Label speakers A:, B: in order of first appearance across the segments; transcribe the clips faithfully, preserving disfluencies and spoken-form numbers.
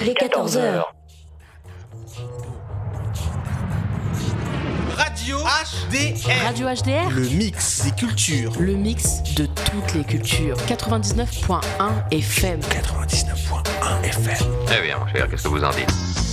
A: Les quatorze heures.
B: Radio H D R.
C: Radio H D R.
B: Le mix des cultures.
C: Le mix de toutes les cultures. quatre-vingt-dix-neuf point un F M.
B: quatre-vingt-dix-neuf point un F M.
D: Eh bien, mon cher, qu'est-ce que vous en dites ?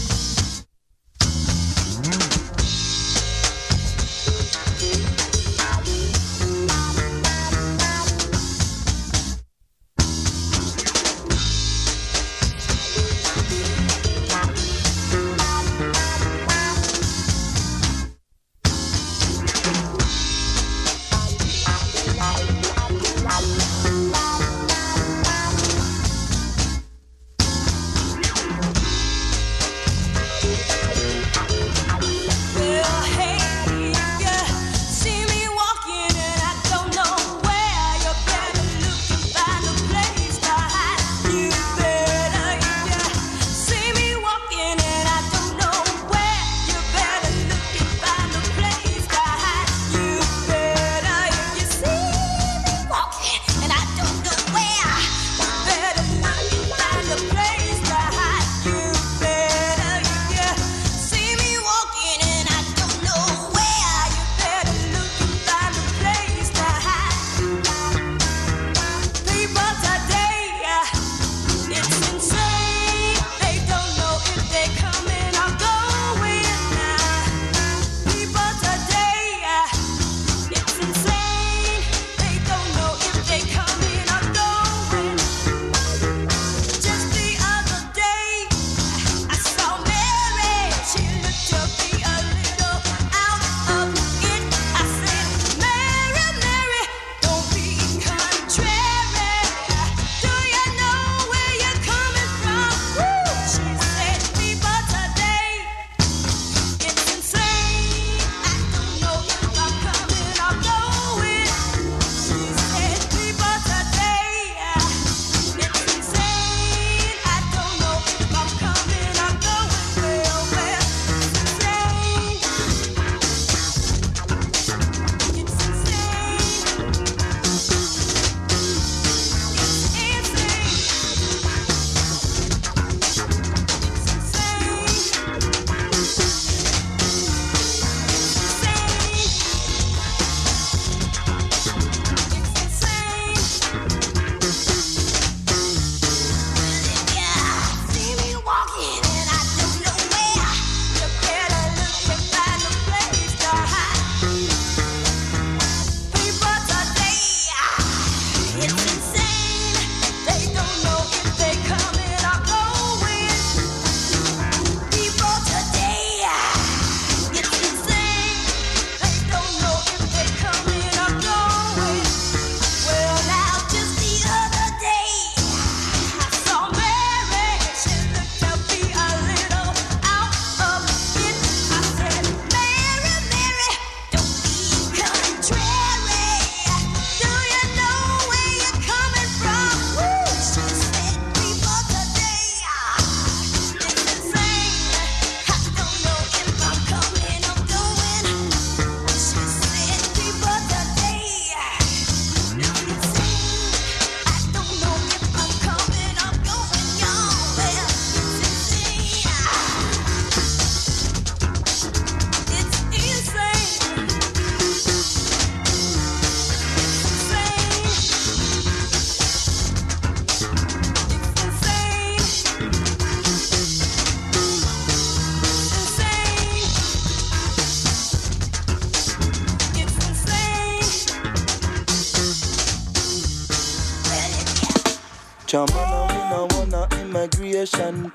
E: Jamana, we no wanna immigration.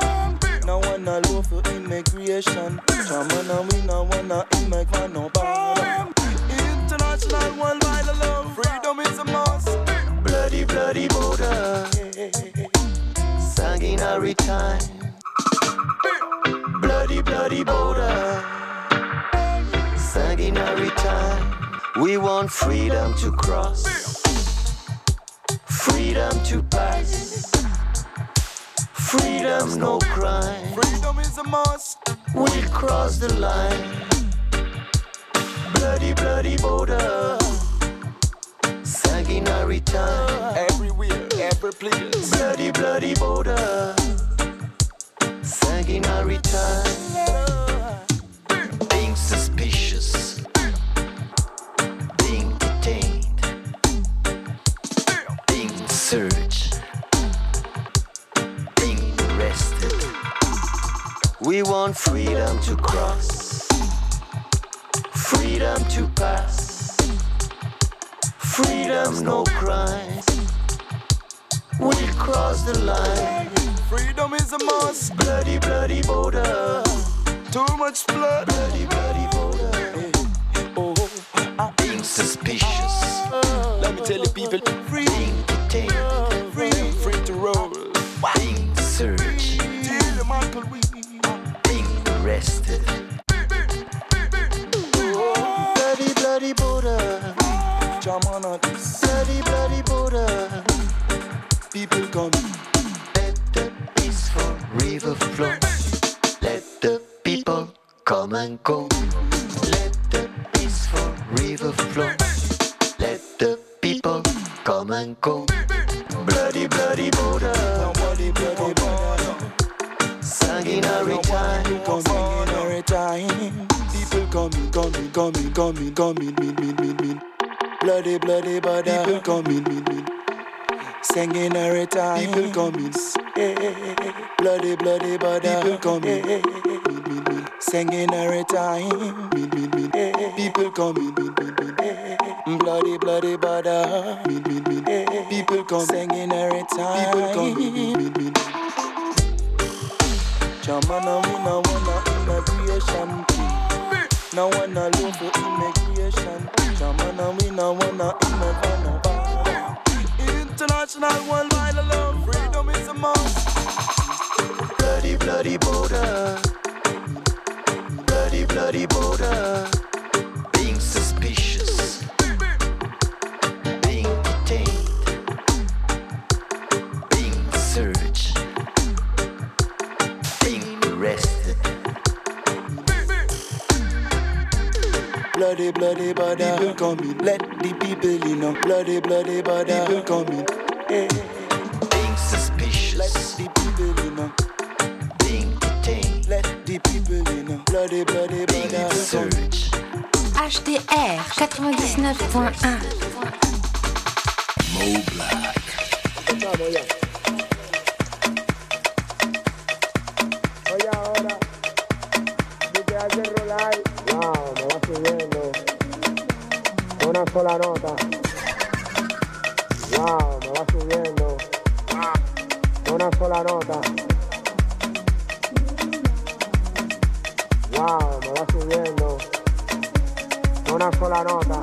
E: No wanna law for immigration. Jamana, we no wanna immigration. No bother. International worldwide alone. Freedom is a must. Bloody, bloody border. Sanguinary time. Bloody, bloody border. Sanguinary time. We want freedom to cross. Freedom to pass. Freedom, no crime. Freedom is a must. We'll cross the line. Bloody, bloody border. Sanguinary time. Everywhere, every place. Bloody, bloody border.
A: We want freedom to cross, freedom to pass, freedom, no crime. We'll cross the line.
E: Freedom is a must.
A: Bloody, bloody border.
E: Too much blood.
A: Bloody, bloody border.
E: Hey. Oh, I
A: Being suspicious.
E: Let me tell you, people, free,
A: Being detained.
E: free, free to roll.
A: Being searched.
E: Till the Michael we.
A: Being arrested. Bloody, bloody border.
E: Jam on a this.
A: Bloody, bloody border.
E: People coming.
A: Let the peaceful river flow. Let the people come and go. Let the peaceful river flow. Let the people come and go. Bloody, bloody border.
E: Bloody, bloody border.
A: Sanguinary time.
E: Coming every time. People coming, coming, coming, coming, coming, mean, mean, mean, mean. Bloody, bloody border. People coming, mean, mean. Singing every time. People coming. Bloody, bloody border. People coming. Mean, mean, mean. Singing every time. Mean, mean, mean. People coming. Mean, mean, mean. Bloody, bloody border. Mean, mean, mean. People come singing every time. People coming. Mean, mean, mean. Jamana, we no wanna immigration. No wanna look for immigration. Jamana, we no wanna immigration. International worldwide alone. Freedom is a must.
A: Bloody, bloody border. Bloody, bloody border. Being suspicious. Being detained. Being searched. Being arrested.
E: Bloody, bloody border. People coming. Let the people in. Know. Bloody, bloody border. People coming. Hey.
A: Being suspicious.
E: Let the people in. Know.
A: Being detained.
E: Let the people in. Know. Bloody, bloody
A: Being
E: border.
A: searched.
D: H D R quatre-vingt-dix-neuf point un.
B: Mo Black.
F: Oye, ahora, si te hace rolar, wow, me va subiendo. Una sola nota. Wow, me va subiendo. Una sola nota. Wow, me va subiendo. Una sola nota.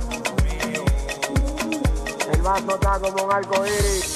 F: El vaso está como un arco iris.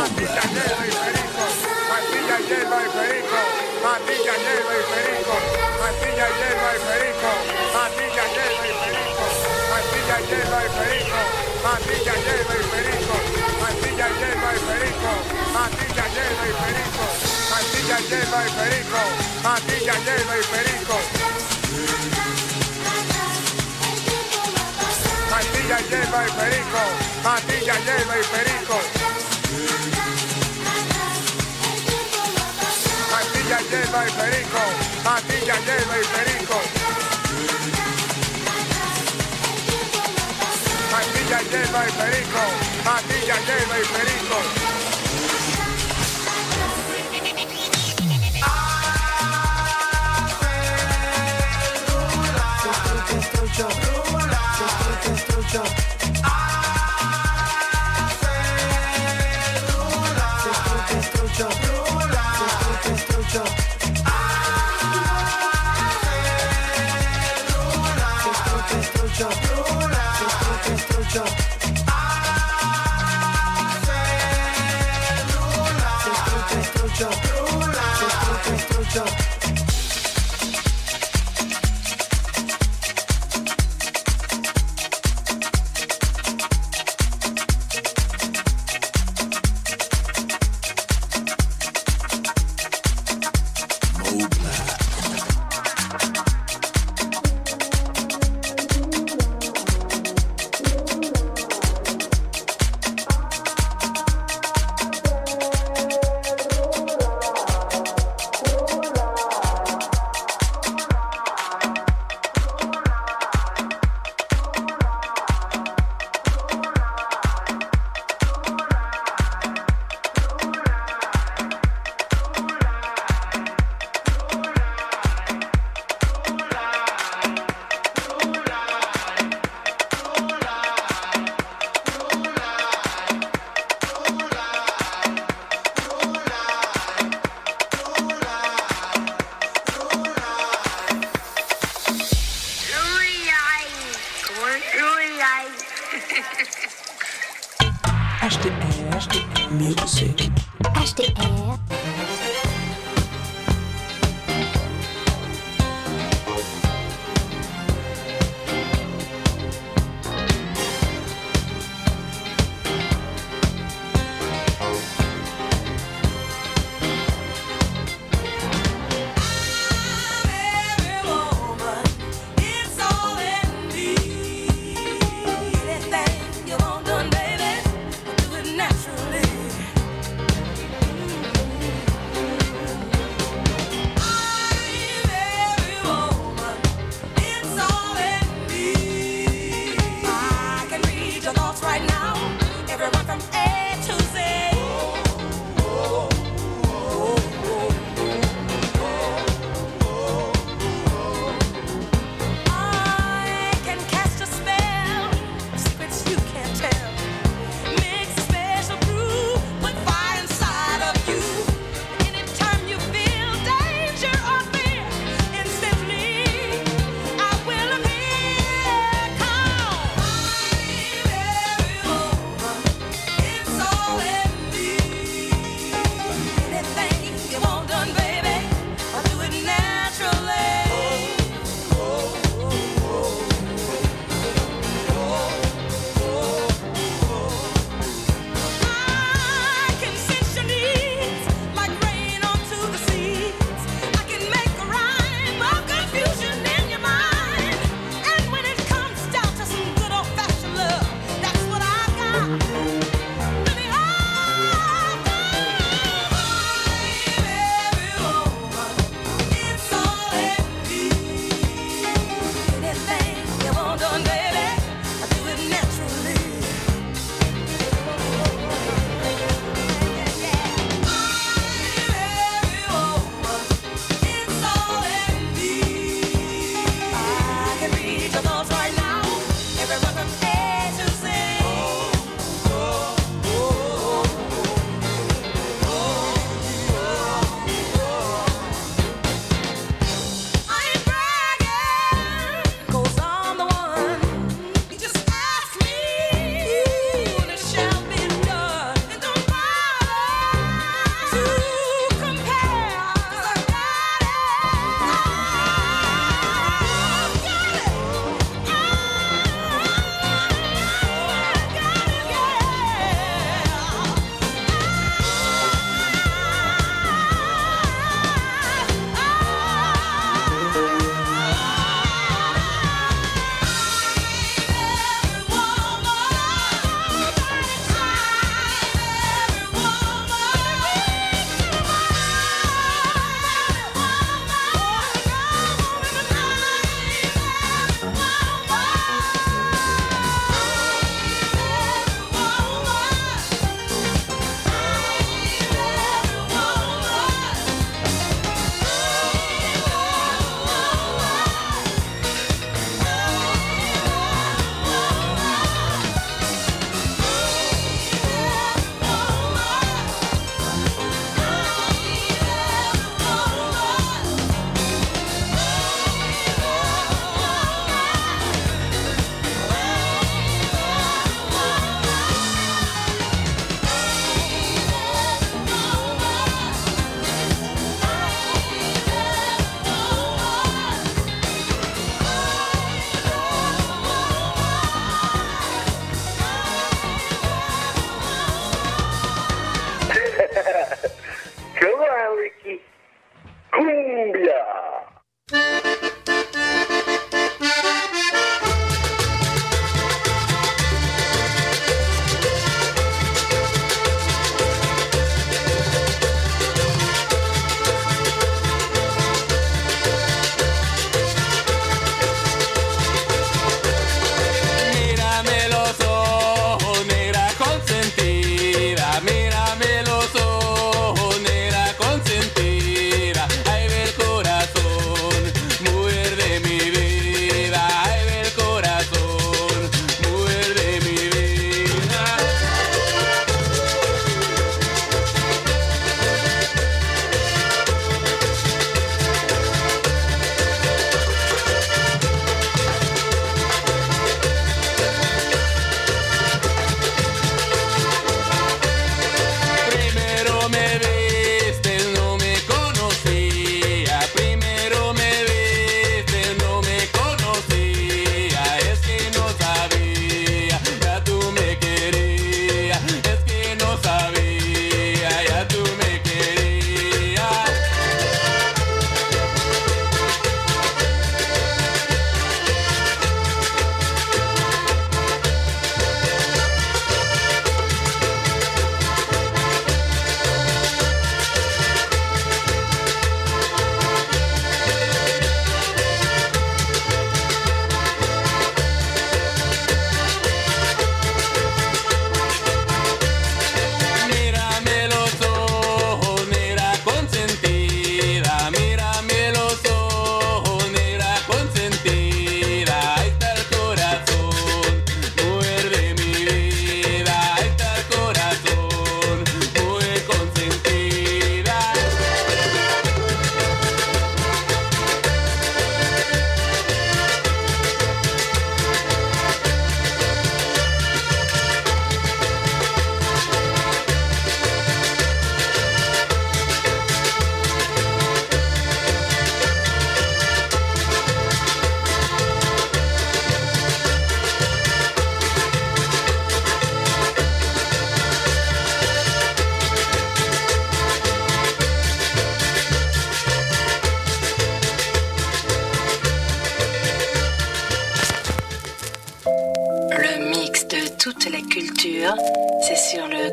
G: Matilla, hierba y perico. Matilla, hierba y perico. Matilla, hierba y perico. Matilla, hierba y perico. Matilla, hierba y perico. Matilla, hierba y perico. Matilla, hierba y perico. Matilla, hierba y perico. Matilla, hierba y perico. Matilla, hierba y perico. Matilla, hierba y perico. Matilla, hierba y perico. Matilla, hierba y perico. Matilla, hierba y perico. Matilla, hierba y perico. Matilla, hierba y perico. Matilla, hierba y perico.
H: H D R Music.
D: H D R
I: Naturally.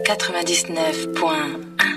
D: quatre-vingt-dix-neuf point un.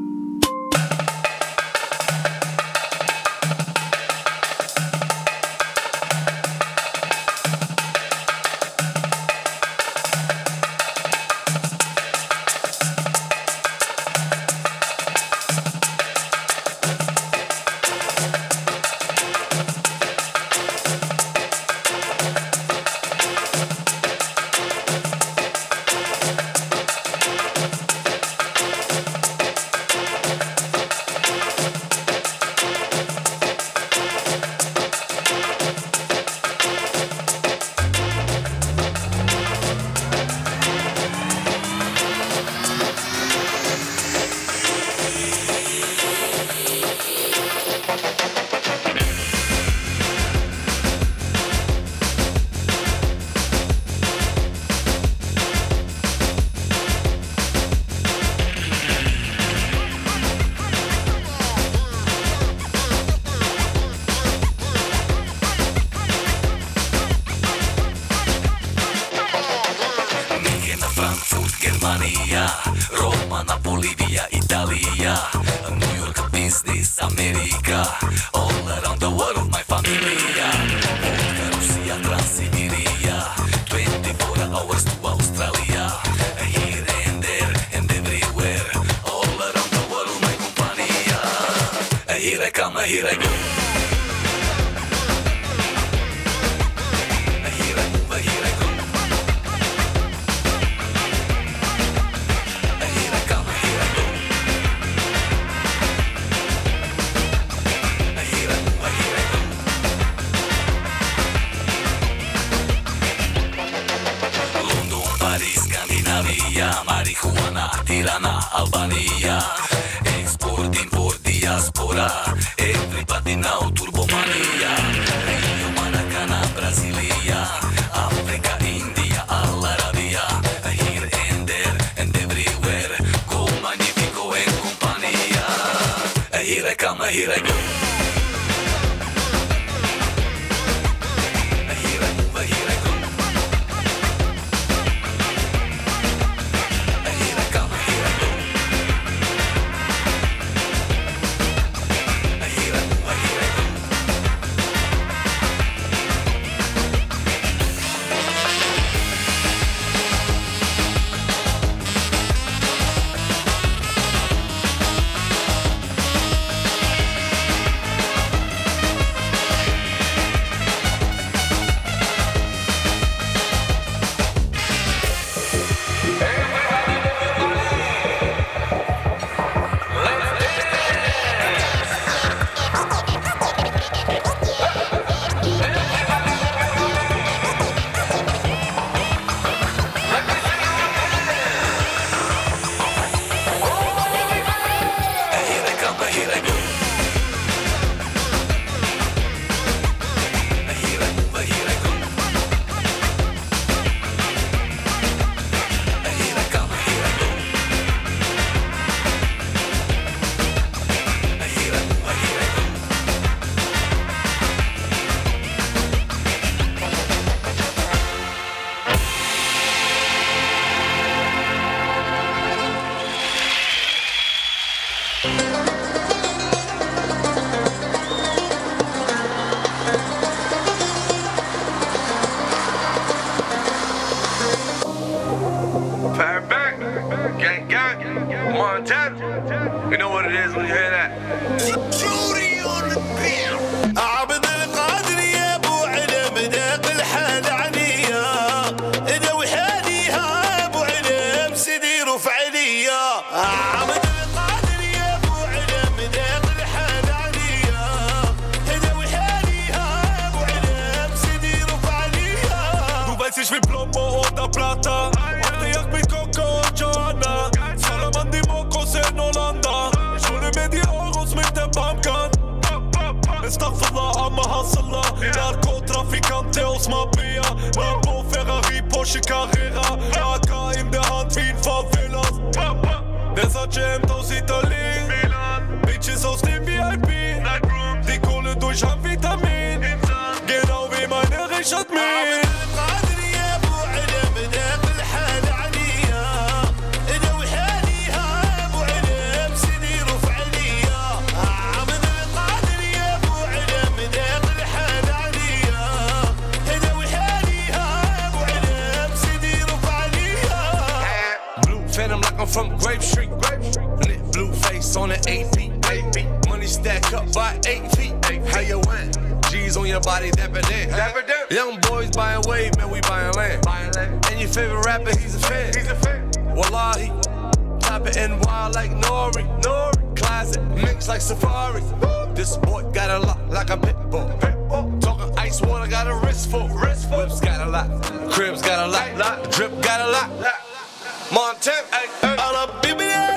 I: Marihuana, Tirana, Albania. Export, import, diaspora. Everybody now, turbomania. Rio, Maracana, Brasilia. Africa, India, Al Arabia. Here and there and everywhere. Go Magnifico and compania. Here I come, here I go.
J: You know what it is when you hear that. Judy on the beat. عبد القادر يا ابو علم داق الحال عنيا اذا وحاليها ابو علم سدير وفعليا. عبد القادر يا ابو علم داق الحال عنيا اذا وحاليها ابو علم سدير وفعليا. Du weißt ich will Plomo oder Plata. Warte jag mit Coco und Joanna. Salaman die Mokos in Hollanda. Ich hole mir die Euros mit der Pumpgun. Astaghfirullah, Amma Hassallah. Narkotrafikante aus Mabea. Lambo, Ferrari, Porsche Carrera. A K in der Hand wie in Favelas. Der Sergeant aus Italien. Bitches aus dem V I P. Die Kohle durch Amphetamin. Genau wie meine Richard Mille. Grape Street, Grape Street. Lit blue face on the A P. Money stack up by eight feet. How you win? G's on your body, dapper then. Young boys buying wave, man, we buying land. And your favorite rapper, he's a fan. He's a fan. Wallahi, top it N Y like Nori. Nori. Closet, mix like Safari. This boy got a lot like a pit bull. Talking ice water, got a wrist full. Wrist full. Whips got a lot. Cribs got a lot. Drip got a lot. Montana, all up, baby.